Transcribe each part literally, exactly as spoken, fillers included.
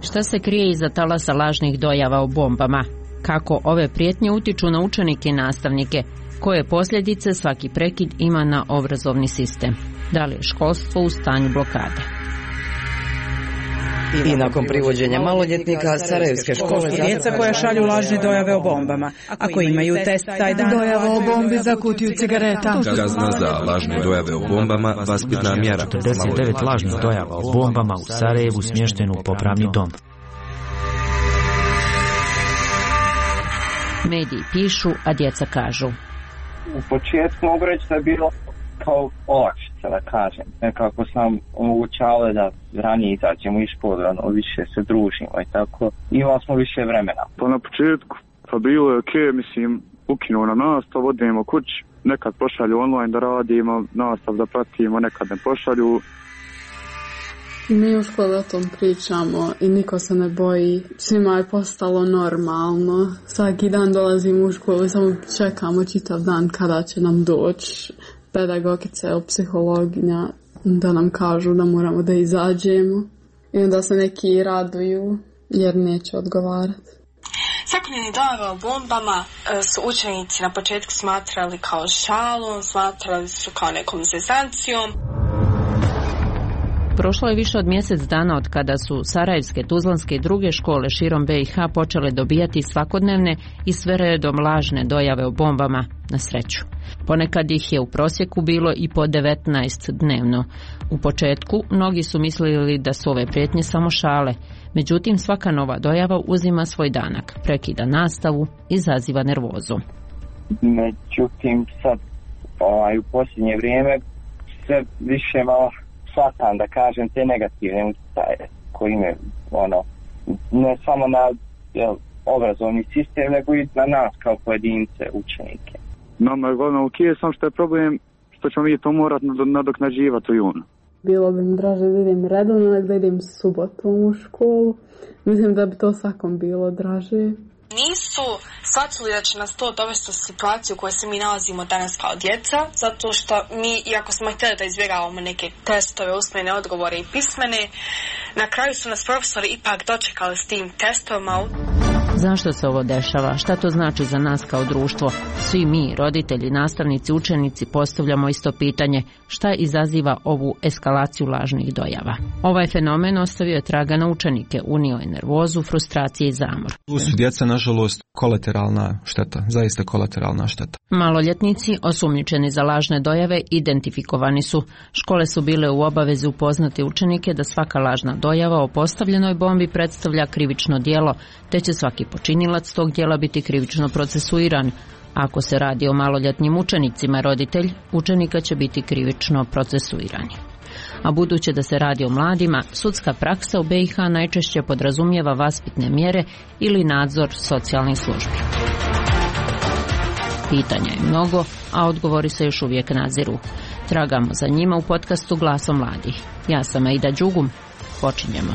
Šta se krije iza talasa lažnih dojava o bombama? Kako ove prijetnje utiču na učenike i nastavnike? Koje posljedice svaki prekid ima na obrazovni sistem? Da li je školstvo u stanju blokade? I nakon privođenja maloljetnika sarajevske škole djeca koja šalju lažne dojave o bombama. Ako imaju test taj dan, dojava o bombi za kutiju cigareta. Kazna za lažne dojave o bombama, vaspitna mjera. četrdeset devet lažnih dojava o bombama u Sarajevu smješteno u popravni dom. Mediji pišu, a djeca kažu. U početku mogu reći da je bilo kao olakšica, da kažem. Nekako sam omogućavao da ranije izađemo iz škole, ono, više se družimo i tako. Imali smo više vremena. Pa na početku, pa bilo je okej, okay, mislim, ukinuo na nastav, odemo kući, nekad pošalju online da radimo, nastav da pratimo, nekad ne pošalju. Mi u školi o tom pričamo i niko se ne boji. Svima je postalo normalno. Svaki dan dolazimo u školu i samo čekamo čitav dan kada će nam doći pedagogice ili psihologinja da nam kažu da moramo da izađemo. I onda se neki raduju jer neće odgovarati. Svakodnevne dojave o bombama su učenici na početku smatrali kao šalom, smatrali su kao nekom zezancijom. Prošlo je više od mjesec dana od kada su sarajevske, tuzlanske i druge škole širom B i H počele dobijati svakodnevne i sve redom lažne dojave o bombama, na sreću. Ponekad ih je u prosjeku bilo i po devetnaest dnevno. U početku mnogi su mislili da su ove prijetnje samo šale, međutim svaka nova dojava uzima svoj danak, prekida nastavu, izaziva nervozu. Međutim sad ovaj, u posljednje vrijeme sve više malo shvatam, da kažem, te negativne utjecaje koji imaju, ono, ne samo na jel, obrazovni sistem, nego i na nas kao pojedince, učenike. Nama je glavno ok, sam što je problem što ćemo mi to morati nadoknađivati u junu. Bilo bi mi draže da idem redovno, nego da idem subotom u školu. Mislim da bi to svakom bilo draže. Nisu shvatili da će nas to dovesti u situaciju u kojoj se mi nalazimo danas kao djeca, zato što mi, iako smo htjeli da izbjegavamo neke testove, usmene odgovore i pismene, na kraju su nas profesori ipak dočekali s tim testovima. Zašto se ovo dešava? Šta to znači za nas kao društvo? Svi mi, roditelji, nastavnici, učenici, postavljamo isto pitanje: šta izaziva ovu eskalaciju lažnih dojava? Ovaj fenomen ostavio je traga na učenike, unio je nervozu, frustracije i zamor. Tu su djeca, nažalost, kolateralna šteta, zaista kolateralna šteta. Maloljetnici, osumnjičeni za lažne dojave, identifikovani su. Škole su bile u obavezi upoznati učenike da svaka lažna dojava o postavljenoj bombi predstavlja krivično djelo, te će svaki počinilac tog djela biti krivično procesuiran. Ako se radi o maloljetnim učenicima, roditelj učenika će biti krivično procesuiran. A budući da se radi o mladima, sudska praksa u B i H najčešće podrazumijeva vaspitne mjere ili nadzor socijalnih službi. Pitanja je mnogo, a odgovori se još uvijek naziru. Tragamo za njima u podcastu Glasom mladih. Ja sam Aida Đugum. Počinjemo.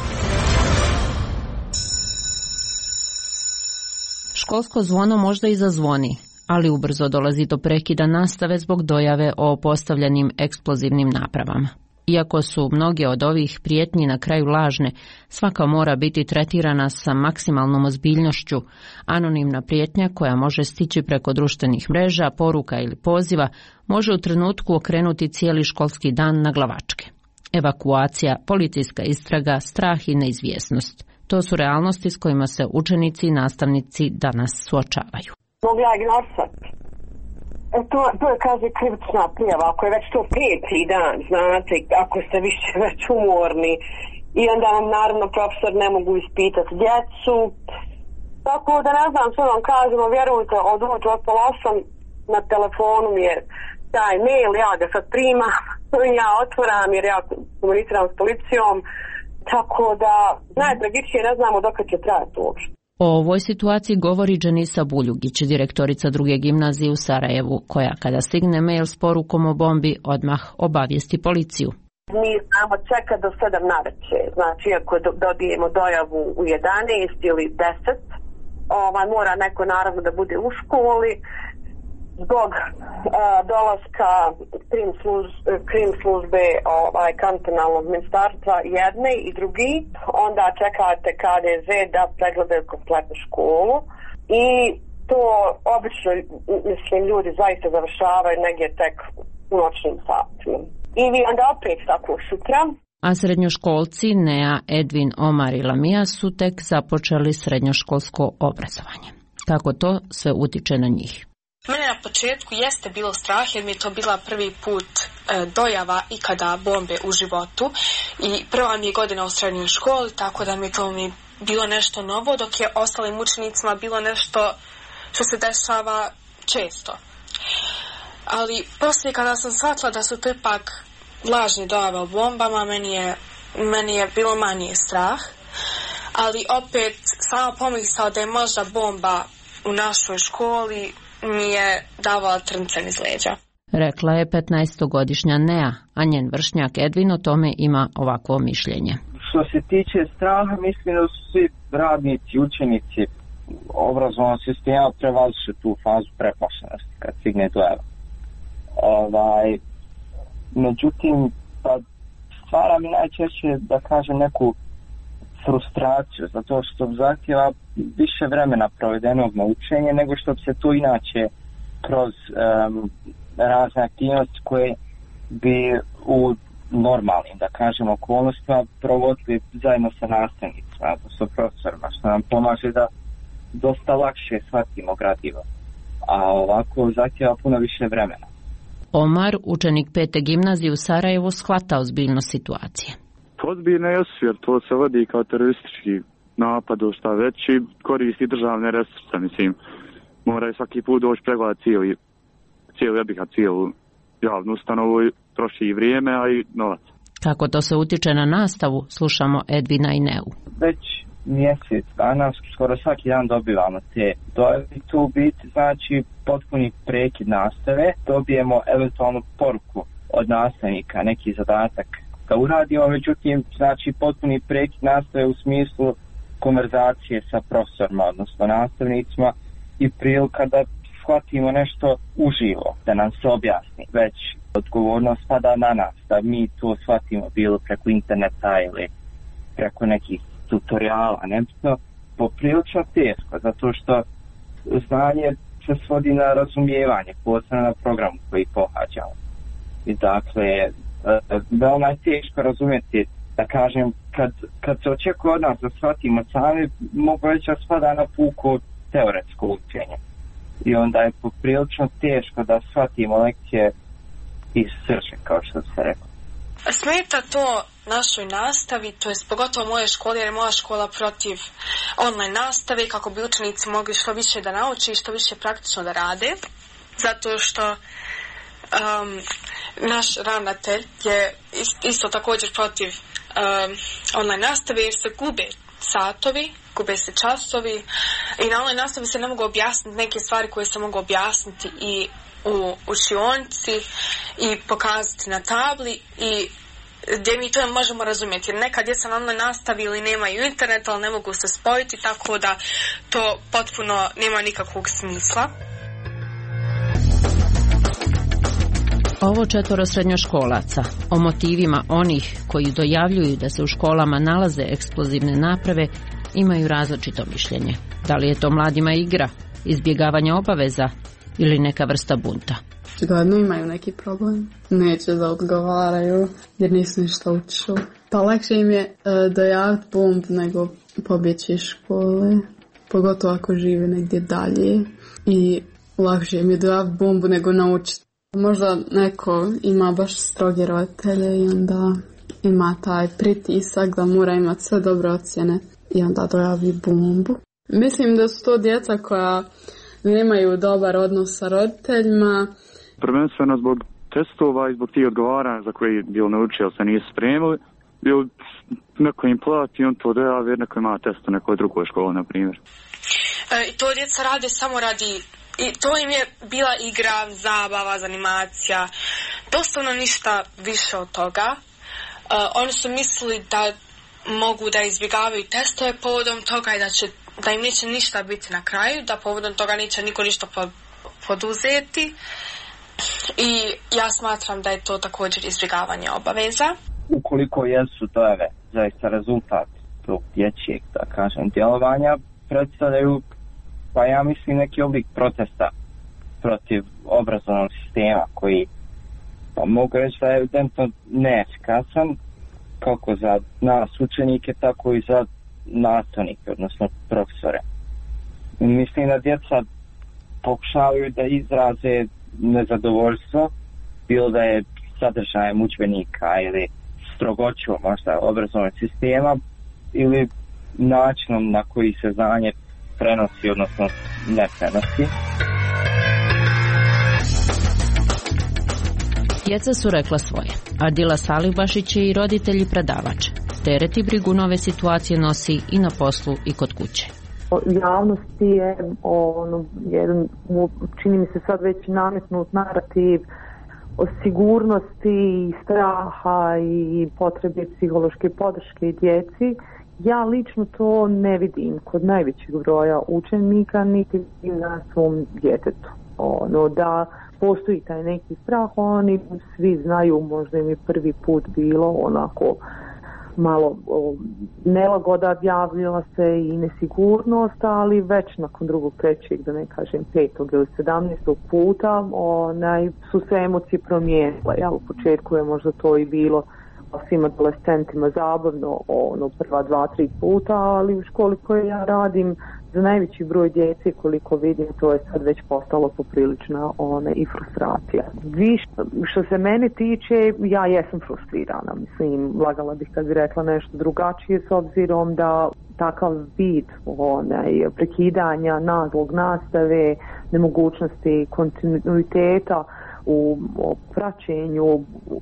Školsko zvono možda i zazvoni, ali ubrzo dolazi do prekida nastave zbog dojave o postavljenim eksplozivnim napravama. Iako su mnoge od ovih prijetnji na kraju lažne, svaka mora biti tretirana sa maksimalnom ozbiljnošću. Anonimna prijetnja koja može stići preko društvenih mreža, poruka ili poziva može u trenutku okrenuti cijeli školski dan na glavačke. Evakuacija, policijska istraga, strah i neizvjesnost. To su realnosti s kojima se učenici i nastavnici danas suočavaju. Mogu ja ignorisati? E, to, to je, kaže, krivična prijava, ako je već to peti dan, znate, ako ste više već umorni, i onda vam naravno profesor ne mogu ispitati djecu. Tako da ne znam što vam kažemo, vjerujte, od uveče od pola osam na telefonu mi je taj mail, ja ga sad primam, ja otvoram jer ja komuniciram s policijom, tako da najtragičnije ne znamo dok će trajati uopšte. O ovoj situaciji govori Dženisa Buljugić, direktorica druge gimnazije u Sarajevu, koja kada stigne mail s porukom o bombi odmah obavijesti policiju. Mi znamo čeka do sedam navečer, znači ako dobijemo dojavu u jedanaest ili deset, ovaj, mora neko naravno da bude u školi zbog uh, dolaska krim, služ, krim službe ovaj, kantonalnog ministarstva jedne i drugi, onda čekate K D Z da pregledaju kompletnu školu i to obično, mislim, ljudi zaista završavaju negdje tek u noćnim satima. I vi onda opet tako sutra. A srednjoškolci Nea, Edvin, Omar i Lamija su tek započeli srednjoškolsko obrazovanje. Kako to sve utiče na njih? Mene na početku jeste bilo strah jer mi je to bila prvi put e, dojava ikada bombe u životu i prva mi je godina u srednjoj školi, tako da mi to mi bilo nešto novo, dok je ostalim učenicima bilo nešto što se dešava često. Ali poslije kada sam shvatila da su to ipak lažne dojave o bombama, meni je, meni je bilo manje strah, ali opet sama pomisao da je možda bomba u našoj školi mi je davala trncen iz leđa. Rekla je petnaestogodišnja Nea, a njen vršnjak Edvin o tome ima ovakvo mišljenje. Što se tiče straha, mislim da su svi radnici, učenici obrazovnog sistema prevazišli tu fazu preplašenosti kad stigne dojava. Ovaj, međutim, pa stvara mi najčešće, da kažem, neku frustraciju, zato što zahtjeva više vremena provedenog na učenje nego što bi se to inače kroz um, razne aktivnosti koje bi u normalnim, da kažem, okolnostima provodili zajedno sa nastavnicima, sa profesorima, što nam pomaže da dosta lakše shvatimo gradivo. A ovako zahtjeva puno više vremena. Omar, učenik pete gimnazije u Sarajevu, shvata ozbiljnost situacije. Ozbiljno je, jer to se vodi kao teroristički napad, šta već, i koristi državne resurse, mislim. Moraju svaki put doći pregledati cijeli, cijeli objekat, cijelu javnu ustanovu, troši i vrijeme, a i novac. Kako to se utiče na nastavu, slušamo Edvina i Neu. Već mjesec dana, skoro svaki dan dobivamo te dojave. Tu u biti znači potpuni prekid nastave, dobijemo eventualnu poruku od nastavnika, neki zadatak da uradimo, međutim, znači potpuni prekid nastave u smislu konverzacije sa profesorima, odnosno nastavnicima i prilika da shvatimo nešto uživo, da nam se objasni. Već odgovornost pada na nas, da mi to shvatimo bilo preko interneta ili preko nekih tutoriala, nebitno, poprilično teško, zato što znanje se svodi na razumijevanje, posebno na programu koji pohađamo. I dakle, veoma je teško razumjeti, da kažem, kad, kad se očekuje od nas da shvatimo sami, mogu reći da spada na puko teoretsko učenje. I onda je poprilično teško da shvatimo lekcije iz srce, kao što se rekao. Smeta to našoj nastavi, to je pogotovo moje škole, jer je moja škola protiv online nastave, kako bi učenici mogli što više da nauče i što više praktično da rade, zato što um, naš ravnatelj je isto također protiv um, online nastave, jer se gube satovi, gube se časovi i na online nastavi se ne mogu objasniti neke stvari koje se mogu objasniti i u učionici i pokazati na tabli i gdje mi to možemo razumjeti. Jer neka djeca na online nastavi ili nemaju internet, ali ne mogu se spojiti, tako da to potpuno nema nikakvog smisla. Ovo četvoro srednjoškolaca o motivima onih koji dojavljuju da se u školama nalaze eksplozivne naprave imaju različito mišljenje. Da li je to mladima igra, izbjegavanje obaveza ili neka vrsta bunta? Očigledno imaju neki problem. Neće da odgovaraju jer nisu ništa učili. Pa lakše im je uh, dojaviti bomb nego pobjeći iz škole. Pogotovo ako žive negdje dalje. I lakše im je dojaviti bombu nego naučiti. Možda neko ima baš stroge roditelje i onda ima taj pritisak da mora imati sve dobre ocjene i onda dojavi bombu. Mislim da su to djeca koja nemaju dobar odnos sa roditeljima. Prvenstveno zbog testova i zbog tih odgovaranja za koji je bilo naučio se nisu spremili. Bilo neko im plati, on to dojavi jer neko ima test u nekoj drugoj školi, na primjer. E, I to djeca rade samo radi, i to im je bila igra, zabava, zanimacija, doslovno ništa više od toga. E, oni su mislili da mogu da izbjegavaju testove povodom toga i da, će, da im neće ništa biti na kraju, da povodom toga neće niko ništa po, poduzeti i ja smatram da je to također izbjegavanje obaveza. Ukoliko jesu dojave zaista rezultat tog dječjeg, da kažem, djelovanja, predstavljaju, pa ja mislim, neki oblik protesta protiv obrazovnog sistema koji, pa mogu reći da je evidentno neefikasan kako za nas učenike, tako i za nastavnike, odnosno profesore. Mislim da djeca pokušavaju da izraze nezadovoljstvo, bilo da je sadržajem udžbenika ili strogoćom možda obrazovnog sistema ili načinom na koji se znanje prenosi, odnosno ne prenosi. Djeca su rekla svoje. Adila Salibašić je i roditelj i predavač. Teret i brigu nove situacije nosi i na poslu i kod kuće. Javnosti je ono, jedan, čini mi se sad već nametnut narativ o sigurnosti, straha i potrebe psihološke podrške djeci. Ja lično to ne vidim kod najvećeg broja učenika, niti na svom djetetu. Ono, da postoji taj neki strah, oni svi znaju, možda im je prvi put bilo onako malo o, nelagoda, javljala se i nesigurnost, ali već nakon drugog, trećeg, da ne kažem petog ili sedamnaestog puta onaj, su se emocije promijenile. Ja, u početku je možda to i bilo svim adolescentima zabavno, ono, prva dva, tri puta, ali u školi koje ja radim za najveći broj djece, koliko vidim, to je sad već postalo poprilična one, i frustracija. Vi što, što se mene tiče, ja jesam frustrirana. Mislim, lagala bih kad bi rekla nešto drugačije, s obzirom da takav vid onaj, prekidanja naglog nastave, nemogućnosti kontinuiteta u praćenju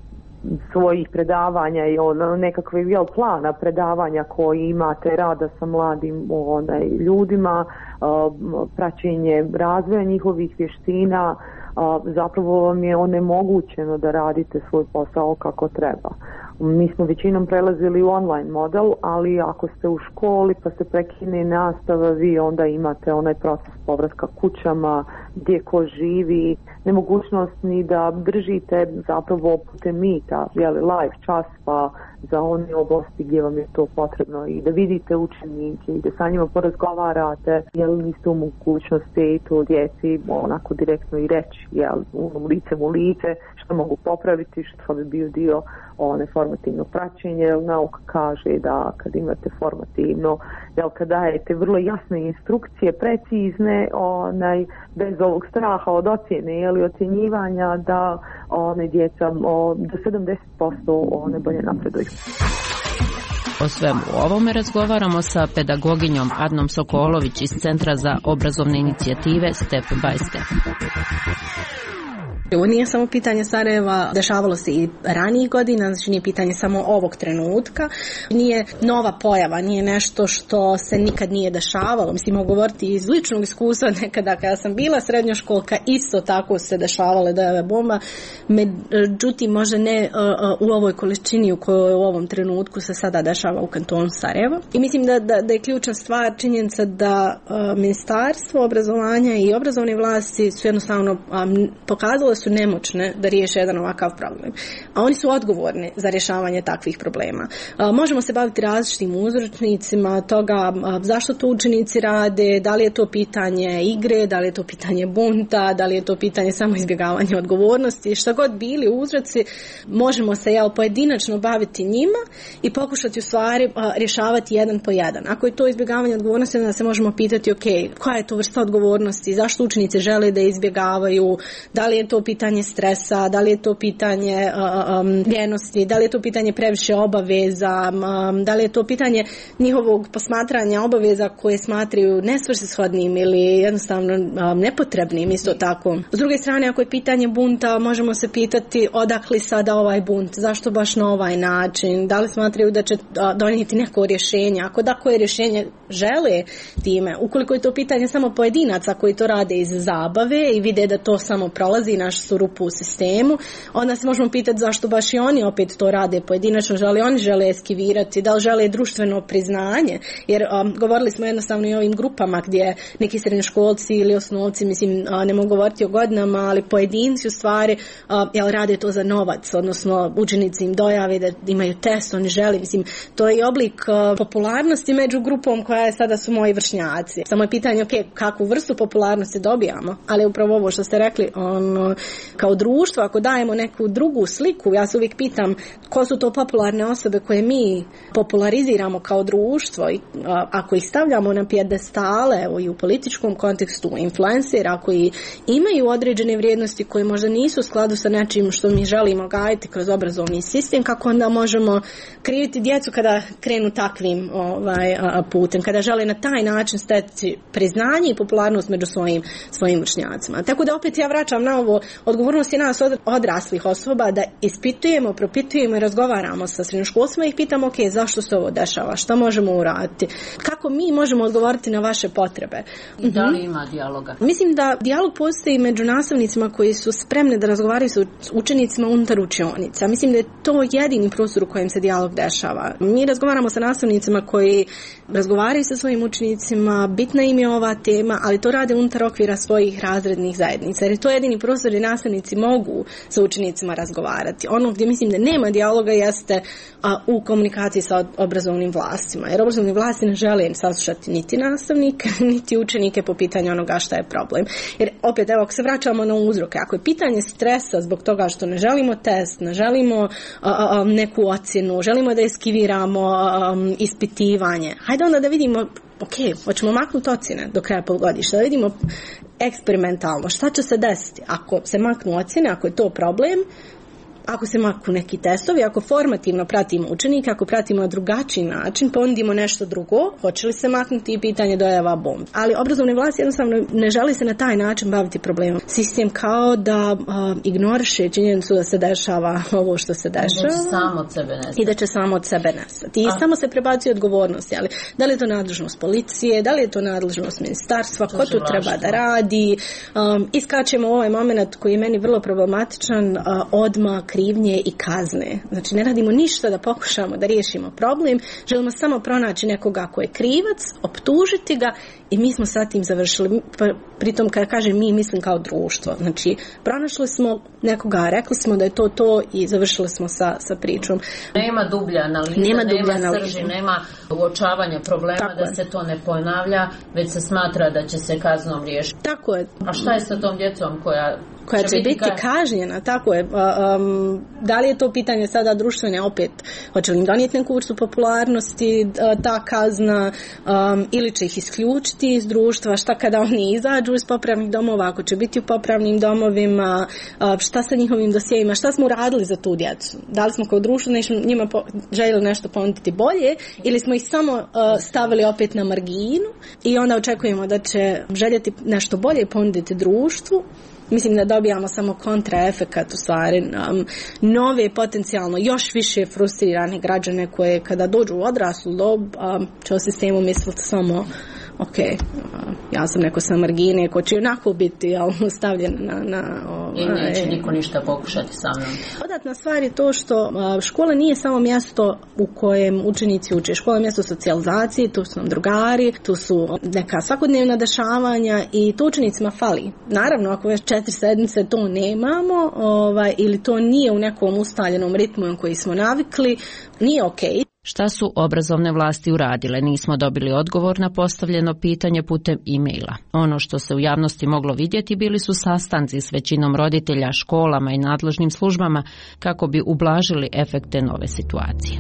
svojih predavanja i ono nekakve jel, plana predavanja koji imate, rada sa mladim onaj, ljudima, praćenje razvoja njihovih vještina, zapravo vam je onemogućeno da radite svoj posao kako treba. Mi smo većinom prelazili u online model, ali ako ste u školi pa se prekine nastava, vi onda imate onaj proces povratka kućama, gdje ko živi, nemogućnost ni da držite zapravo putem mita, jeli, live čas pa za one oblasti gdje vam je to potrebno i da vidite učenike i da sa njima porazgovarate, jel niste u mogućnosti to djeci onako direktno i reći, jel, u lice u lice, što mogu popraviti, što bi bio dio one formativno praćenje, jer nauka kaže da kad imate formativno, jel, kad dajete vrlo jasne instrukcije, precizne, onaj, bez ovog straha od ocjene ili ocjenjivanja, da one djeca o, do sedamdeset posto one bolje napreduju. O svemu ovome razgovaramo sa pedagoginjom Adnom Sokolović iz Centra za obrazovne inicijative Step by Step. Ovo nije samo pitanje Sarajeva, dešavalo se i ranijih godina, znači nije pitanje samo ovog trenutka, nije nova pojava, nije nešto što se nikad nije dešavalo. Mislim, mogu govoriti iz ličnog iskustva, nekada kada sam bila srednjoškolka, isto tako se dešavale dojave bomba, međutim možda ne uh, u ovoj količini u kojoj u ovom trenutku se sada dešava u kantonu Sarajevo. I mislim da, da, da je ključna stvar činjenica da uh, Ministarstvo obrazovanja i obrazovne vlasti su jednostavno um, pokazalo su nemoćne da riješe jedan ovakav problem. A oni su odgovorni za rješavanje takvih problema. A, možemo se baviti različitim uzročnicima toga a, zašto to učenici rade, da li je to pitanje igre, da li je to pitanje bunta, da li je to pitanje samo izbjegavanja odgovornosti, šta god bili uzroci, možemo se jel, pojedinačno baviti njima i pokušati u stvari a, rješavati jedan po jedan. Ako je to izbjegavanje odgovornosti, onda se možemo pitati ok, koja je to vrsta odgovornosti, zašto učenici žele da izbjegavaju, da li je to pitanje stresa, da li je to pitanje um, ljenosti, da li je to pitanje previše obaveza, um, da li je to pitanje njihovog posmatranja obaveza koje smatraju nesvrsishodnim ili jednostavno um, nepotrebnim isto tako. S druge strane, ako je pitanje bunta, možemo se pitati odakle sada ovaj bunt, zašto baš na ovaj način, da li smatraju da će donijeti neko rješenje, ako da koje rješenje žele time, ukoliko je to pitanje samo pojedinaca koji to rade iz zabave i vide da to samo prolazi naš našli su rupu u sistemu. Onda se možemo pitati zašto baš i oni opet to rade pojedinačno, da li oni žele eskivirati, da li žele društveno priznanje, jer um, govorili smo jednostavno i o ovim grupama gdje neki srednjoškolci ili osnovci, mislim, a, ne mogu govoriti o godinama, ali pojedinci u stvari a, jel, rade to za novac, odnosno učenici im dojave da imaju test, oni žele, mislim, to je oblik a, popularnosti među grupom koja je sada su moji vršnjaci. Samo je pitanje, ok, kakvu vrstu popularnosti dobijamo, ali upravo ovo što ste rekli, ono, kao društvo, ako dajemo neku drugu sliku, ja se uvijek pitam ko su to popularne osobe koje mi populariziramo kao društvo i a, ako ih stavljamo na pijedestale, evo i u političkom kontekstu, influencera koji imaju određene vrijednosti koje možda nisu u skladu sa nečim što mi želimo gajiti kroz obrazovni sistem, kako onda možemo kriviti djecu kada krenu takvim ovaj, a, putem, kada žele na taj način steći priznanje i popularnost među svojim, svojim vršnjacima. Tako da opet ja vraćam na ovo, odgovornost je nas od, odraslih osoba da ispitujemo, propitujemo i razgovaramo sa srednjoškolcima i ih pitamo, ok, zašto se ovo dešava, šta možemo uraditi, kako mi možemo odgovoriti na vaše potrebe. I da li ima dijaloga? Mislim da dijalog postoji među nastavnicima koji su spremni da razgovaraju sa učenicima unutar učionica. Mislim da je to jedini prostor u kojem se dijalog dešava. Mi razgovaramo sa nastavnicima koji razgovaraju sa svojim učenicima, bitna im je ova tema, ali to rade unutar okvira svojih razrednih zajednica. Jer je to jedini prostor gdje nastavnici mogu sa učenicima razgovarati. Ono gdje mislim da nema dijaloga jeste a, u komunikaciji sa obrazovnim vlastima. Jer obrazovni vlasti ne žele saslušati niti nastavnike, niti učenike po pitanju onoga šta je problem. Jer opet, evo, ako se vraćamo na uzroke, ako je pitanje stresa zbog toga što ne želimo test, ne želimo a, a, neku ocjenu, želimo da eskiviramo a, ispitivanje, hajde onda da vidimo, ok, hoćemo maknuti ocjene do kraja polugodišta, da vidimo eksperimentalno šta će se desiti ako se maknu ocjene, ako je to problem, ako se maknu neki testovi, ako formativno pratimo učenike, ako pratimo na drugačiji način, ponudimo nešto drugo, hoće li se maknuti i pitanje dojava bomb. Ali obrazovne vlasti jednostavno ne želi se na taj način baviti problemom. Sistem kao da uh, ignoriše činjenicu da se dešava ovo što se dešava. Da će samo od sebe nestati. I da će samo od sebe nestati. I A. samo se prebacuje odgovornosti. Ali da li je to nadležnost policije, da li je to nadležnost ministarstva, ko tu treba da radi. Um, iskačemo ovaj moment koji je meni vrlo problematičan, uh, odmah krivnje i kazne. Znači ne radimo ništa da pokušamo da riješimo problem, želimo samo pronaći nekoga ko je krivac, optužiti ga i mi smo sa tim završili. Pritom kada kažem mi, mislim kao društvo. Znači pronašli smo nekoga, rekli smo da je to to i završili smo sa, sa pričom. Nema dublja analiza, nema, nema srži, nema uočavanja problema. Tako da je. Se to ne ponavlja, već se smatra da će se kaznom riješiti. Tako je. A šta je sa tom djecom koja koja će, će biti ka... kažnjena, tako je. Um, da li je to pitanje sada društvene, opet, hoće li im donijeti neku vrstu popularnosti, ta kazna, um, ili će ih isključiti iz društva, šta kada oni izađu iz popravnih domova, ako će biti u popravnim domovima, uh, šta sa njihovim dosjejima, šta smo uradili za tu djecu. Da li smo kao društvo njima po, željeli nešto ponuditi bolje, ili smo ih samo uh, stavili opet na marginu i onda očekujemo da će željeti nešto bolje ponuditi društvu. Mislim da dobijamo samo kontraefekat u stvari, um, nove potencijalno još više frustrirane građane koje kada dođu u odraslu dob um, će o sistemu misliti samo ok, uh, ja sam neko sa margine ko će onako biti jel, stavljen na... na ovaj, i neće niko ništa pokušati sa mnom. Dodatna stvar je to što uh, škola nije samo mjesto u kojem učenici uče. Škola je mjesto socijalizacije, tu su nam drugari, tu su neka svakodnevna dešavanja i to učenicima fali. Naravno, ako već četiri sedmice to nemamo ovaj, ili to nije u nekom ustaljenom ritmu na koji smo navikli, nije okej. Okay. Šta su obrazovne vlasti uradile? Nismo dobili odgovor na postavljeno pitanje putem e-maila. Ono što se u javnosti moglo vidjeti bili su sastanci s većinom roditelja, školama i nadležnim službama kako bi ublažili efekte nove situacije.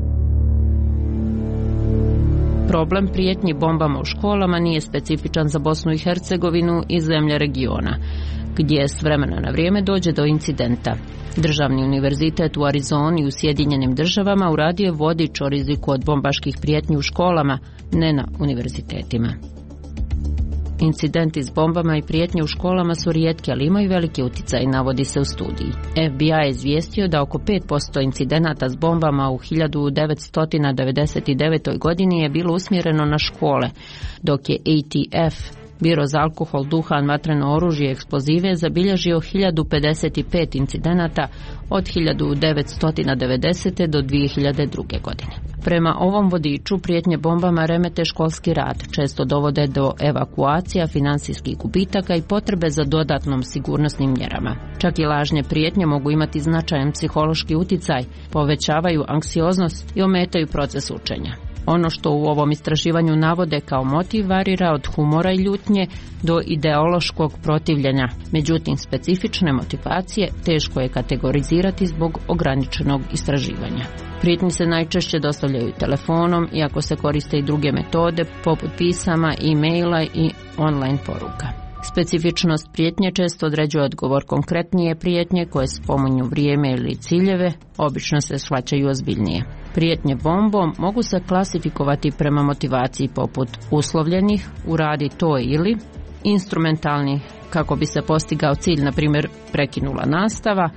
Problem prijetnji bombama u školama nije specifičan za Bosnu i Hercegovinu i zemlje regiona, gdje s vremena na vrijeme dođe do incidenta. Državni univerzitet u Arizoni u Sjedinjenim državama uradio je vodič o riziku od bombaških prijetnji u školama, ne na univerzitetima. Incidenti s bombama i prijetnje u školama su rijetki, ali imaju veliki utjecaj, navodi se u studiji. F B I je izvijestio da oko pet posto incidenata s bombama u hiljadu devetsto devedeset devetoj. godini je bilo usmjereno na škole, dok je A T F Biro za alkohol, duhan, vatreno oružje i eksplozive zabilježio hiljadu pedeset pet incidenata od hiljadu devetsto devedesete. do dvije hiljade druge. godine. Prema ovom vodiču prijetnje bombama remete školski rad, često dovode do evakuacija, financijskih gubitaka i potrebe za dodatnom sigurnosnim mjerama. Čak i lažne prijetnje mogu imati značajan psihološki uticaj, povećavaju anksioznost i ometaju proces učenja. Ono što u ovom istraživanju navode kao motiv varira od humora i ljutnje do ideološkog protivljenja. Međutim, specifične motivacije teško je kategorizirati zbog ograničenog istraživanja. Prijetnje se najčešće dostavljaju telefonom, iako se koriste i druge metode poput pisama, e-maila i online poruka. Specifičnost prijetnje često određuje odgovor. Konkretnije prijetnje koje spominju vrijeme ili ciljeve obično se shvaćaju ozbiljnije. Prijetnje bombom mogu se klasifikovati prema motivaciji poput uslovljenih, uradi to ili, instrumentalnih kako bi se postigao cilj, na primjer prekinula nastava,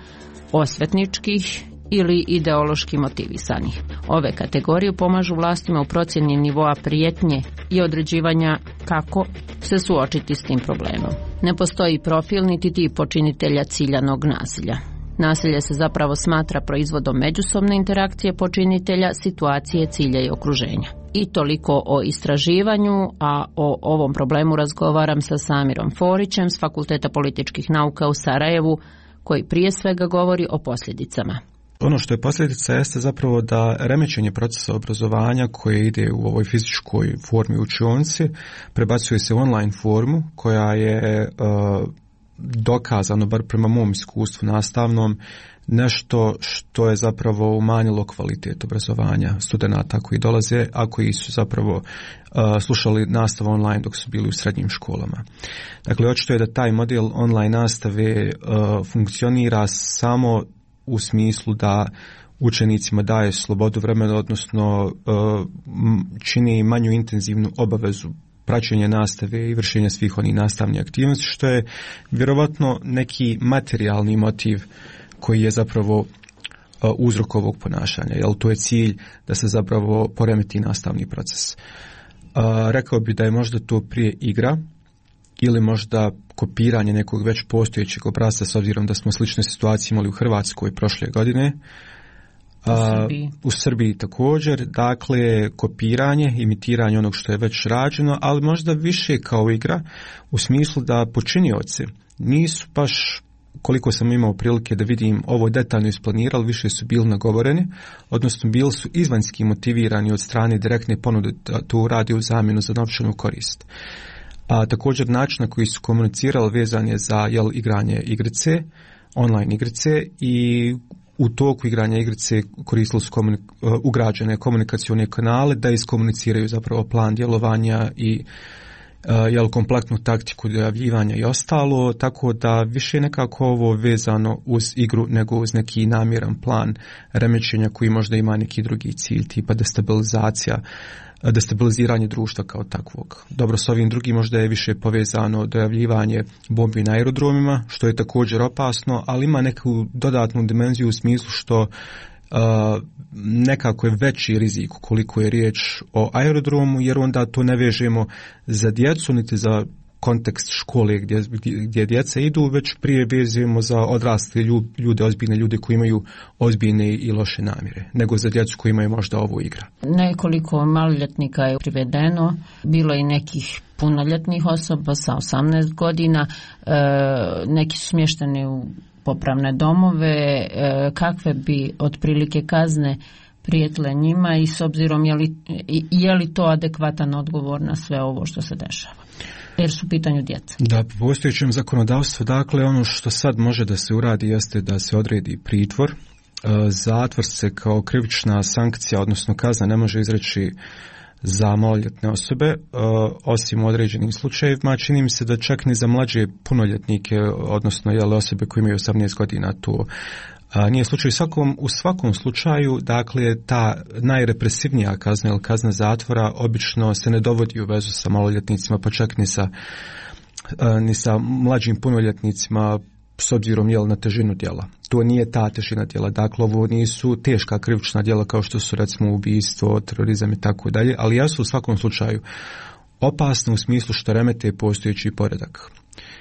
osvetničkih ili ideološki motivisanih. Ove kategorije pomažu vlastima u procjeni nivoa prijetnje i određivanja kako se suočiti s tim problemom. Ne postoji profil niti tip počinitelja ciljanog nasilja. Nasilje se zapravo smatra proizvodom međusobne interakcije počinitelja, situacije, cilja i okruženja. I toliko o istraživanju, a o ovom problemu razgovaram sa Samirom Forićem s Fakulteta političkih nauka u Sarajevu, koji prije svega govori o posljedicama. Ono što je posljedica jeste zapravo da remećenje procesa obrazovanja koje ide u ovoj fizičkoj formi učionici prebacuje se u online formu koja je uh, dokazano, bar prema mom iskustvu nastavnom, nešto što je zapravo umanjilo kvalitet obrazovanja studenata koji dolaze, a koji su zapravo uh, slušali nastavu online dok su bili u srednjim školama. Dakle, očito je da taj model online nastave uh, funkcionira samo u smislu da učenicima daje slobodu vremena, odnosno uh, čini manju intenzivnu obavezu praćenja nastave i vršenja svih onih nastavnih aktivnosti, što je vjerovatno neki materijalni motiv koji je zapravo uh, uzrok ovog ponašanja, jer to je cilj da se zapravo poremeti nastavni proces. Uh, rekao bi da je možda to prije igra ili možda kopiranje nekog već postojećeg obrasca, s obzirom da smo slične situacije imali u Hrvatskoj prošle godine. U Srbiji. U Srbiji također, dakle kopiranje, imitiranje onog što je već rađeno, ali možda više kao igra u smislu da počinioci nisu baš, koliko sam imao prilike da vidim, ovo detaljno isplanirali, više su bili nagovoreni, odnosno bili su izvanjski motivirani od strane direktne ponude da to uradi u zamjenu za novčanu korist. A također način na koji su komunicirali vezan je za jel, igranje igrice, online igrice, i u toku igranja igrice koristili su komunik- ugrađene komunikacione kanale da iskomuniciraju zapravo plan djelovanja i uh, jel, kompletnu taktiku dojavljivanja i ostalo, tako da više nekako ovo vezano uz igru nego uz neki namjeran plan remećenja koji možda ima neki drugi cilj, tipa destabilizacija, destabiliziranje društva kao takvog. Dobro, s ovim drugim možda je više povezano dojavljivanje bombi na aerodromima, što je također opasno, ali ima neku dodatnu dimenziju u smislu što uh, nekako je veći rizik koliko je riječ o aerodromu, jer onda to ne vežemo za djecu niti za kontekst škole gdje, gdje djeca idu, već prije vezujemo za odrasle ljude, ozbiljne ljude koji imaju ozbiljne i loše namjere, nego za djecu koji imaju možda ovo igra. Nekoliko maloljetnika je privedeno, bilo i nekih punoljetnih osoba sa osamnaest godina, e, neki su smješteni u popravne domove, e, kakve bi otprilike kazne prijetile njima i s obzirom je li, je li to adekvatan odgovor na sve ovo što se dešava? Jer su u pitanju djeca. Da, po postojećem zakonodavstvu, dakle, ono što sad može da se uradi jeste da se odredi pritvor. Zatvor se kao krivična sankcija, odnosno kazna, ne može izreći za maloljetne osobe, osim u određenim slučajevima. Čini mi se da čak ni za mlađe punoljetnike, odnosno jele osobe koje imaju osamnaest godina, to A, nije slučaj. U svakom, u svakom slučaju, dakle, ta najrepresivnija kazna ili kazna zatvora obično se ne dovodi u vezu sa maloljetnicima, pa čak ni sa, a, ni sa mlađim punoljetnicima, s obzirom jel, na težinu djela. To nije ta težina djela. Dakle, ovo nisu teška krivična djela kao što su recimo ubijstvo, terorizam i tako dalje, ali ja su u svakom slučaju opasne u smislu što remete postojeći poredak.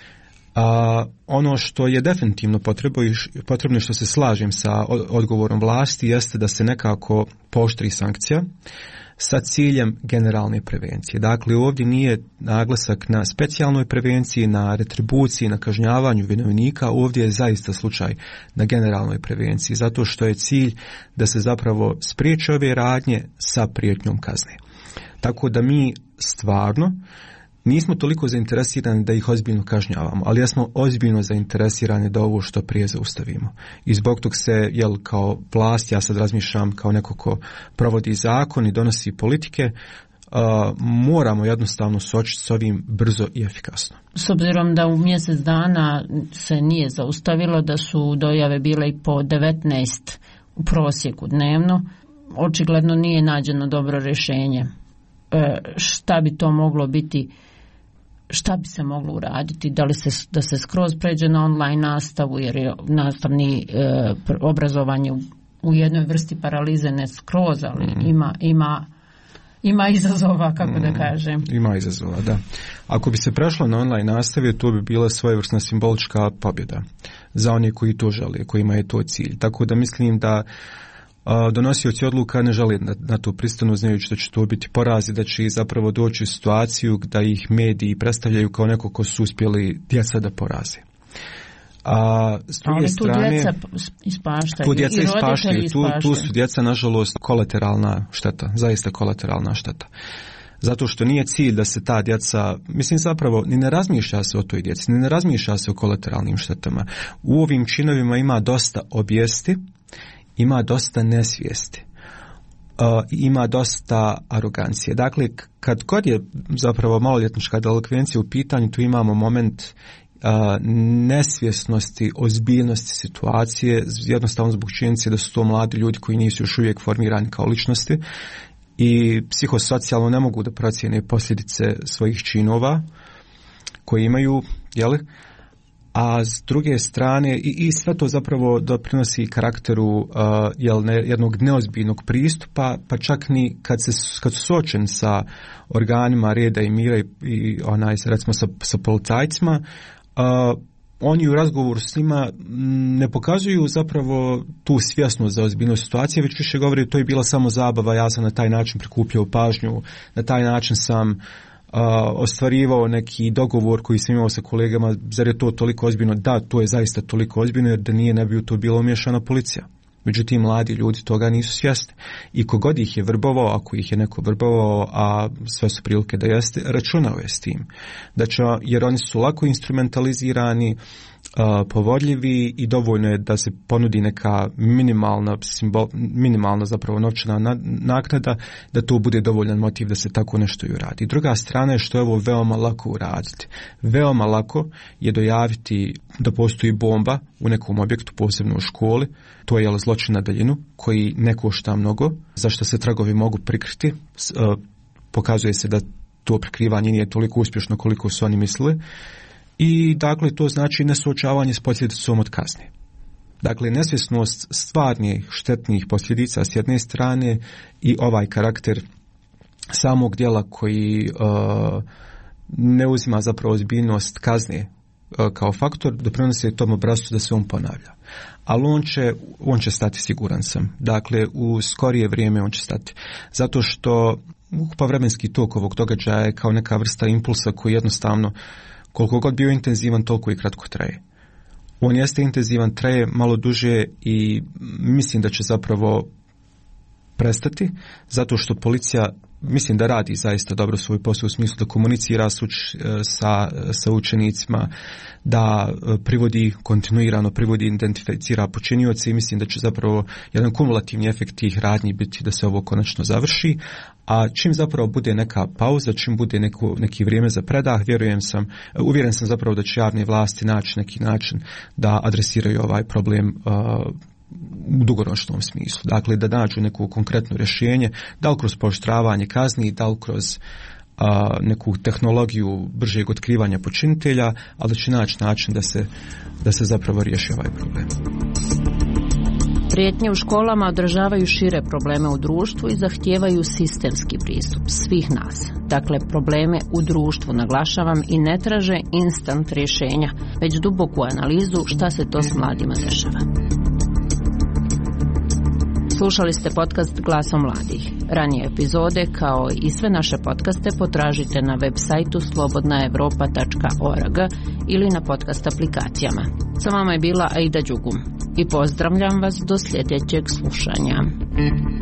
A ono što je definitivno potrebno i potrebno što se slažem sa odgovorom vlasti jeste da se nekako pooštri sankcija sa ciljem generalne prevencije. Dakle, ovdje nije naglasak na specijalnoj prevenciji, na retribuciji, na kažnjavanju vinovnika, ovdje je zaista slučaj na generalnoj prevenciji, zato što je cilj da se zapravo spriječe ove radnje sa prijetnjom kazne. Tako da mi stvarno nismo toliko zainteresirani da ih ozbiljno kažnjavamo, ali ja smo ozbiljno zainteresirani da ovo što prije zaustavimo. I zbog tog se, jel, kao vlast, ja sad razmišljam kao neko ko provodi zakon i donosi politike, uh, moramo jednostavno suočiti s ovim brzo i efikasno. S obzirom da u mjesec dana se nije zaustavilo, da su dojave bile i po devetnaest u prosjeku dnevno, očigledno nije nađeno dobro rješenje. E, šta bi to moglo biti? Šta bi se moglo uraditi? Da li se, da se skroz pređe na online nastavu, jer je nastavni e, obrazovanje u, u jednoj vrsti paralize, ne skroz, ali mm. ima, ima, ima izazova, kako mm. da kažem. Ima izazova, da. Ako bi se prešlo na online nastave, to bi bila svojevrsna simbolička pobjeda za one koji to žele, kojima je to cilj. Tako da mislim da donosioci odluka ne žele na, na to pristanu, znajući da će to biti poraz i da će zapravo doći u situaciju da ih mediji predstavljaju kao neko ko su uspjeli djeca da poraze. A s druge ali strane, tu djeca ispaštaju, tu djeca i ispaštaju, ispaštaju. Tu, tu su djeca nažalost kolateralna šteta, zaista kolateralna šteta. Zato što nije cilj da se ta djeca, mislim zapravo, ni ne razmišlja se o toj djeci, ni ne razmišlja se o kolateralnim štetama. U ovim činovima ima dosta obijesti, ima dosta nesvijesti, uh, ima dosta arogancije. Dakle, kad god je zapravo maloljetnička delikvencija u pitanju, tu imamo moment uh, nesvjesnosti, ozbiljnosti situacije, jednostavno zbog činjenice da su to mladi ljudi koji nisu još uvijek formirani kao ličnosti i psihosocijalno ne mogu da procijene posljedice svojih činova koje imaju, jeli? A s druge strane i, i sve to zapravo doprinosi karakteru uh, jel, ne, jednog neozbiljnog pristupa, pa čak ni kad, se, kad su suočeni sa organima reda i mira i, i onaj, recimo sa, sa policajcima, uh, oni u razgovoru s njima ne pokazuju zapravo tu svjesnost za ozbiljnost situacije, već više govori to je bila samo zabava, ja sam na taj način prikupljao pažnju, na taj način sam Uh, ostvarivao neki dogovor koji sam imao sa kolegama, zar je to toliko ozbiljno? Da, to je zaista toliko ozbiljno, jer da nije, ne bi u to bila umiješana policija. Međutim, mladi ljudi toga nisu svjesni. I kogod ih je vrbovao, ako ih je neko vrbovao, a sve su prilike da jeste, računao je s tim. Da će, jer oni su lako instrumentalizirani, uh, povodljivi i dovoljno je da se ponudi neka minimalna, simbol, minimalna zapravo novčana naknada, da to bude dovoljan motiv da se tako nešto i uradi. Druga strana je što je ovo veoma lako uraditi. Veoma lako je dojaviti da postoji bomba u nekom objektu, posebno u školi, to je zločin na daljinu koji ne košta mnogo, zašto se tragovi mogu prikriti, uh, pokazuje se da to prikrivanje nije toliko uspješno koliko su oni mislili. I dakle to znači nesuočavanje s posljedicom od kazne. Dakle nesvjesnost stvarnih štetnih posljedica s jedne strane i ovaj karakter samog djela koji uh, ne uzima zapravo ozbiljnost kazne uh, kao faktor, doprinosi tom obrascu da se on ponavlja. Ali on će, on će stati, siguran sam. Dakle u skorije vrijeme on će stati. Zato što ukupa vremenski tok ovog događaja je kao neka vrsta impulsa koji jednostavno koliko god bio intenzivan, toliko i kratko traje. On jeste intenzivan, traje malo duže i mislim da će zapravo prestati, zato što policija mislim da radi zaista dobro svoj posao u smislu da komunicira s uč, sa, sa učenicima, da privodi kontinuirano, privodi, identificira počinioce i mislim da će zapravo jedan kumulativni efekt tih radnji biti da se ovo konačno završi, a čim zapravo bude neka pauza, čim bude neko, neki vrijeme za predah, vjerujem sam, uvjeren sam zapravo da će javne vlasti naći neki način da adresiraju ovaj problem uh, u dugoročnom smislu. Dakle, da nađu neko konkretno rješenje, da li kroz pooštravanje kazni, da li kroz a, neku tehnologiju bržeg otkrivanja počinitelja, ali da će naći način da se, da se zapravo riješi ovaj problem. Prijetnje u školama odražavaju šire probleme u društvu i zahtijevaju sistemski pristup svih nas. Dakle, probleme u društvu naglašavam i ne traže instant rješenja, već duboku analizu šta se to s mladima dešava. Slušali ste podcast Glasom mladih. Ranije epizode, kao i sve naše podcaste, potražite na web sajtu slobodna europa tačka org ili na podcast aplikacijama. Sa vama je bila Aida Đugum i pozdravljam vas do sljedećeg slušanja.